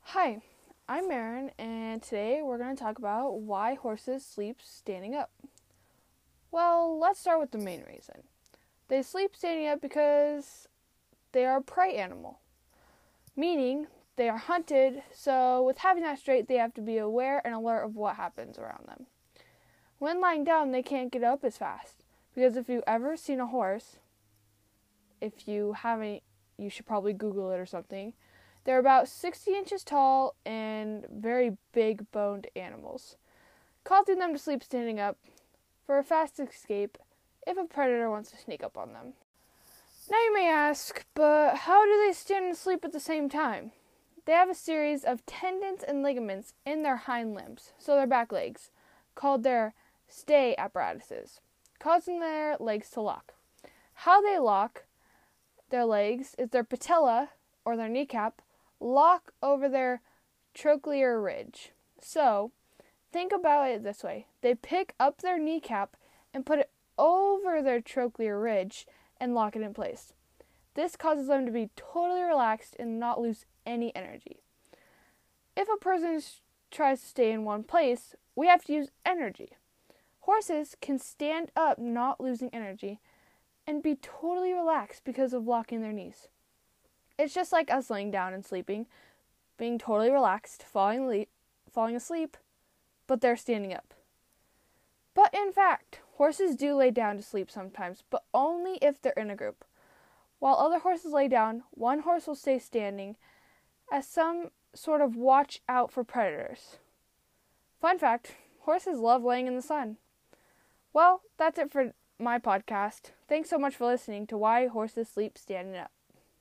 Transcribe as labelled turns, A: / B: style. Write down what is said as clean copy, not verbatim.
A: Hi, I'm Marin, and today we're going to talk about why horses sleep standing up. Well, let's start with the main reason. They sleep standing up because they are a prey animal, meaning they are hunted, so with having that straight, they have to be aware and alert of what happens around them. When lying down, they can't get up as fast, because if you've ever seen a horse, if you haven't, you should probably Google it or something. They're about 60 inches tall and very big boned animals, causing them to sleep standing up for a fast escape if a predator wants to sneak up on them. Now you may ask, but how do they stand and sleep at the same time? They have a series of tendons and ligaments in their hind limbs, so their back legs, called their stay apparatuses, causing their legs to lock. How they lock their legs is their patella, or their kneecap, lock over their trochlear ridge. So, think about it this way. They pick up their kneecap and put it over their trochlear ridge and lock it in place. This causes them to be totally relaxed and not lose any energy. If a person tries to stay in one place, we have to use energy. Horses can stand up not losing energy and be totally relaxed because of locking their knees. It's just like us laying down and sleeping, being totally relaxed, falling asleep, but they're standing up. But in fact, horses do lay down to sleep sometimes, but only if they're in a group. While other horses lay down, one horse will stay standing as some sort of watch out for predators. Fun fact, horses love laying in the sun. Well, that's it for my podcast. Thanks so much for listening to Why Horses Sleep Standing Up.